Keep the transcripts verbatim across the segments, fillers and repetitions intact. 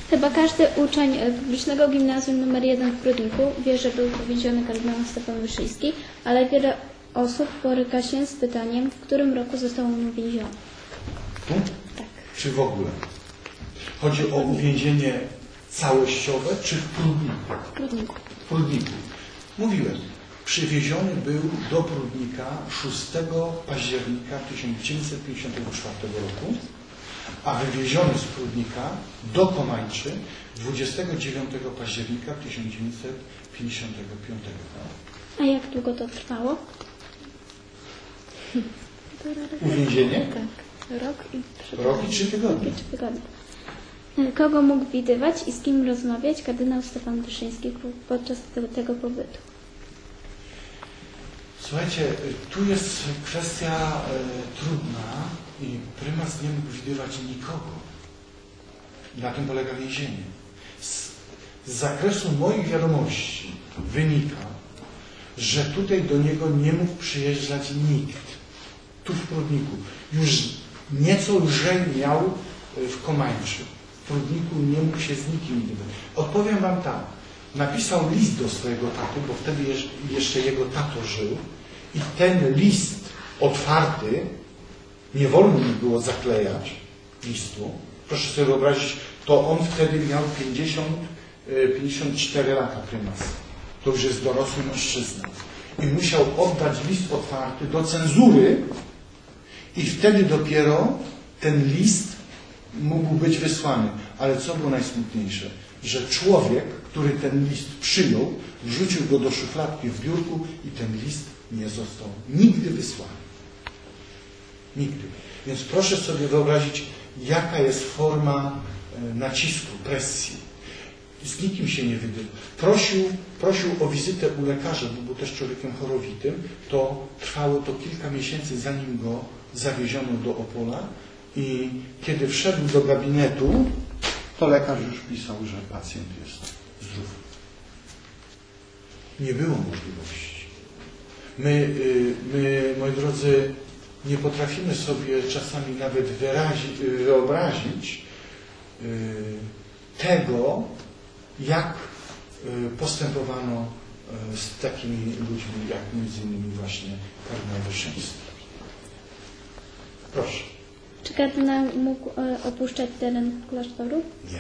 Chyba każdy uczeń publicznego gimnazjum numer jeden w Prudniku wie, że był powięziony kardynał Stefan Wyszyński, ale wiele osób boryka się z pytaniem, w którym roku został on uwięziony. Tu? Tak. Czy w ogóle? Chodzi o uwięzienie całościowe, czy w Prudniku? W Prudniku. W Prudniku. Mówiłem, przywieziony był do Prudnika szóstego października tysiąc dziewięćset pięćdziesiątego czwartego roku, a wywieziony z Prudnika do Komańczy dwudziestego dziewiątego października tysiąc dziewięćset pięćdziesiątego piątego. A jak długo to trwało? Uwięzienie? Tak. Rok i trzy Rok i trzy tygodnie. Rok i trzy tygodnie. Kogo mógł widywać i z kim rozmawiać kardynał Stefan Wyszyński podczas tego, tego pobytu? Słuchajcie, tu jest kwestia e, trudna i prymas nie mógł widywać nikogo. Na tym polega więzienie. Z, z zakresu moich wiadomości wynika, że tutaj do niego nie mógł przyjeżdżać nikt. Tu w Prudniku. Już nieco lżej miał w Komańczy. W Prudniku nie mógł się z nikim widywać. Odpowiem wam tak. Napisał list do swojego taty, bo wtedy jeszcze jego tato żył. I ten list otwarty, nie wolno mi było zaklejać listu. Proszę sobie wyobrazić, to on wtedy miał pięćdziesiąt, pięćdziesiąt cztery lata, prymas. To już jest dorosły mężczyzna. I musiał oddać list otwarty do cenzury i wtedy dopiero ten list mógł być wysłany. Ale co było najsmutniejsze? Że człowiek, który ten list przyjął, wrzucił go do szufladki w biurku i ten list nie został nigdy wysłany. Nigdy. Więc proszę sobie wyobrazić, jaka jest forma nacisku, presji. Z nikim się nie wydywał. Prosił, prosił o wizytę u lekarza, bo był też człowiekiem chorowitym. To trwało to kilka miesięcy, zanim go zawieziono do Opola. I kiedy wszedł do gabinetu, to lekarz już pisał, że pacjent jest zdrów. Nie było możliwości. My, my, moi drodzy, nie potrafimy sobie czasami nawet wyrazić, wyobrazić tego, jak postępowano z takimi ludźmi, jak między innymi właśnie kardynał Wyszyński. Proszę. Czy kardynał mógł opuszczać teren klasztoru? Nie.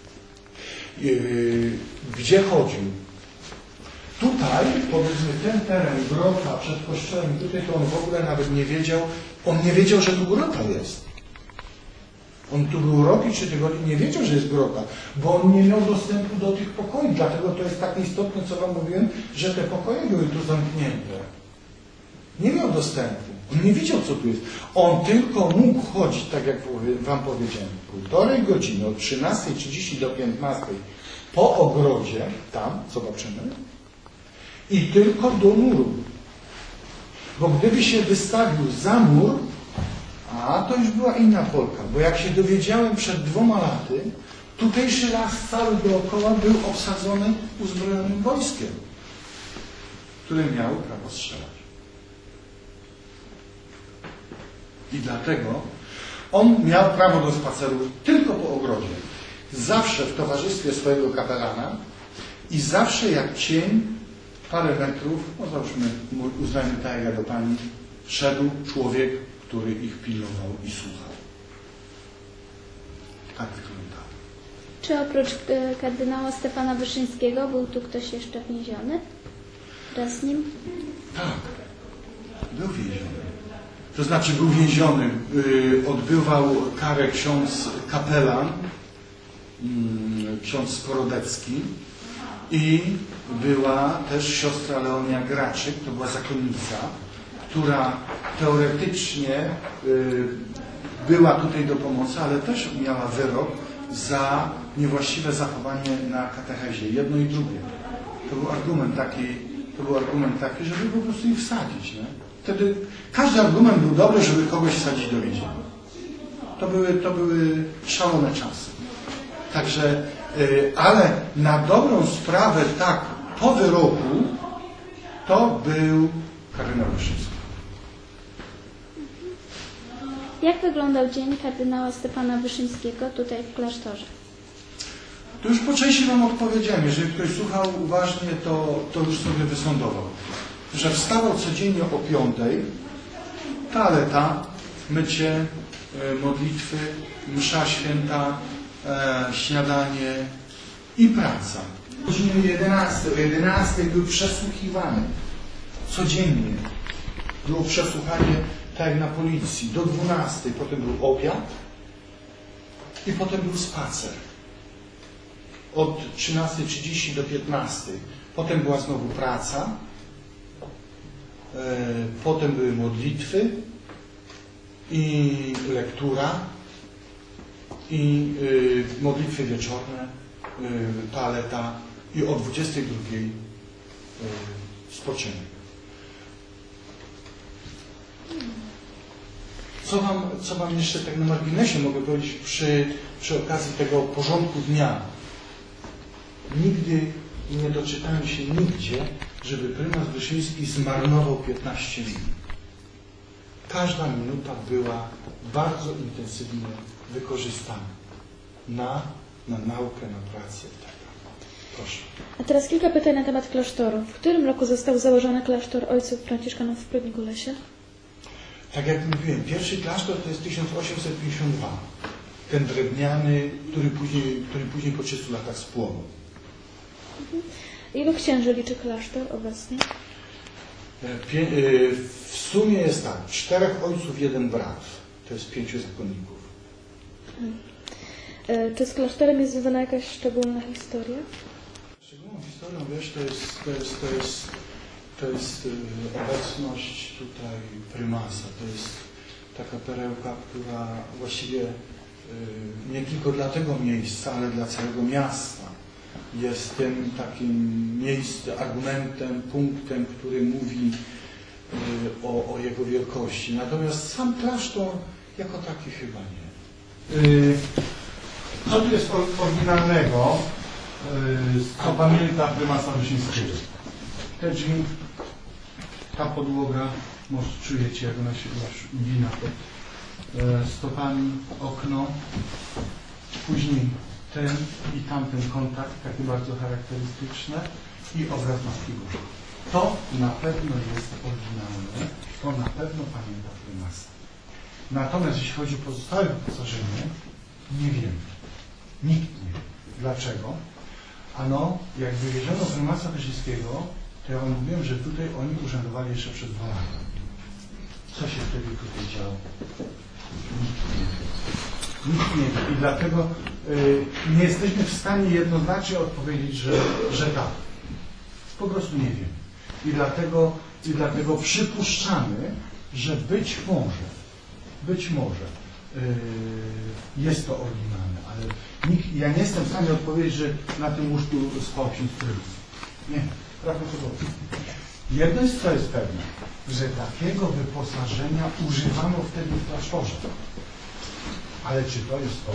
Gdzie chodził? Tutaj, powiedzmy, ten teren, grota przed kościołem, tutaj to on w ogóle nawet nie wiedział, on nie wiedział, że tu grota jest. On tu był rok i trzy tygodnie, nie wiedział, że jest grota, bo on nie miał dostępu do tych pokoi, dlatego to jest tak istotne, co wam mówiłem, że te pokoje były tu zamknięte. Nie miał dostępu. On nie wiedział, co tu jest. On tylko mógł chodzić, tak jak wam powiedziałem, półtorej godziny, od trzynastej trzydzieści do piętnastej po ogrodzie, tam, zobaczymy, i tylko do muru. Bo gdyby się wystawił za mur, a to już była inna Polka, bo jak się dowiedziałem przed dwoma laty, tutejszy las cały dookoła był obsadzony uzbrojonym wojskiem, które miało prawo strzelać. I dlatego on miał prawo do spaceru tylko po ogrodzie. Zawsze w towarzystwie swojego kapelana i zawsze jak cień, parę metrów, no załóżmy, uznajmy tak jak ja do pani, szedł człowiek, który ich pilnował i słuchał. Tak wyglądało. Czy oprócz kardynała Stefana Wyszyńskiego był tu ktoś jeszcze więziony? Wraz z nim? Tak. Był więziony. To znaczy był więziony. Yy, odbywał karę ksiądz kapelan, yy, ksiądz Skorodecki i była też siostra Leonia Graczyk, to była zakonnica, która teoretycznie y, była tutaj do pomocy, ale też miała wyrok za niewłaściwe zachowanie na katechezie. Jedno i drugie. To był argument taki, to był argument taki, żeby po prostu ich wsadzić. Nie? Wtedy każdy argument był dobry, żeby kogoś wsadzić do więzienia. To były, to były szalone czasy. Także, y, ale na dobrą sprawę, tak, po wyroku to był kardynał Wyszyński. Jak wyglądał dzień kardynała Stefana Wyszyńskiego tutaj w klasztorze? To już po części Wam odpowiedziałem. Jeżeli ktoś słuchał uważnie, to, to już sobie wysądował. Że wstawał codziennie o piątej, toaleta, mycie, modlitwy, msza święta, e, śniadanie i praca. O godzinie jedenastej, o jedenastej był przesłuchiwany. Codziennie było przesłuchanie, tak jak na policji. Do dwunastej, potem był obiad i potem był spacer. Od trzynastej trzydzieści do piętnastej. Potem była znowu praca. E, potem były modlitwy i lektura i y, modlitwy wieczorne, y, toaleta i o dwudziestej drugiej y, spoczynek. Co wam, co wam jeszcze tak na marginesie mogę powiedzieć przy, przy okazji tego porządku dnia? Nigdy nie doczytałem się nigdzie, żeby prymas Wyszyński zmarnował piętnaście minut. Każda minuta była bardzo intensywnie wykorzystana na, na naukę, na pracę. Proszę. A teraz kilka pytań na temat klasztoru. W którym roku został założony klasztor ojców franciszkanów w Prudniku-Lesie? Tak jak mówiłem, pierwszy klasztor to jest tysiąc osiemset pięćdziesiąty drugi. Ten drewniany, który później, który później po trzystu latach spłonął. Mhm. Ilu księży liczy klasztor obecnie? W sumie jest tak, czterech ojców, jeden brat. To jest pięciu zakonników. Hmm. Czy z klasztorem jest związana jakaś szczególna historia? Szczególną historią, wiesz, to jest, to jest, to jest, to jest obecność tutaj prymasa. To jest taka perełka, która właściwie nie tylko dla tego miejsca, ale dla całego miasta jest tym takim miejscem, argumentem, punktem, który mówi y, o, o jego wielkości. Natomiast sam klasztor jako taki chyba nie. Y, co tu jest oryginalnego, y, co pamięta prymasa Wyszyńskiego? Te drzwi, ta podłoga, może czujecie, jak ona się już ugina pod y, stopami, okno, później ten i tamten kontakt, takie bardzo charakterystyczne i obraz Matki Bożej. To na pewno jest oryginalne, to na pewno pamięta prymasa. Natomiast jeśli chodzi o pozostałe wyposażenie, nie wiemy. Nikt nie wie. Dlaczego? Ano, jak wywieziono prymasa Wyszyńskiego, to ja wam mówiłem, że tutaj oni urzędowali jeszcze przed dwa lata. Co się wtedy tutaj działo? Nikt nie wie. Nikt nie wie. I dlatego y, nie jesteśmy w stanie jednoznacznie odpowiedzieć, że, że tak. Po prostu nie wiem. I dlatego, i dlatego przypuszczamy, że być może, być może y, jest to oryginalne, ale nikt, ja nie jestem w stanie odpowiedzieć, że na tym łóżku spał ksiądz Prymas. Nie, prawdopodobnie. Jedno jest, co jest pewne, że takiego wyposażenia używano wtedy w klasztorze. Ale czy to jest to?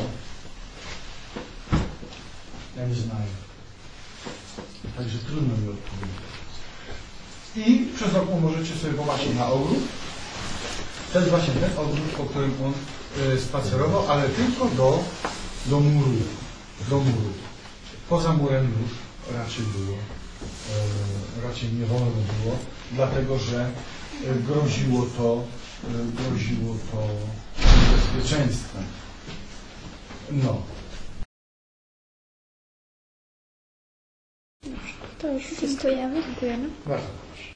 Ja nie znam. Także trudno mi odpowiedzieć. I przez okno możecie sobie popatrzeć na ogród. To jest właśnie ten ogród, po którym on y, spacerował, ale tylko do, do muru. Do muru. Poza murem już raczej było. Y, raczej nie wolno było, dlatego że y, groziło to, y, groziło to bezpieczeństwem. No. To już dziękujemy. Dziękujemy. Bardzo proszę.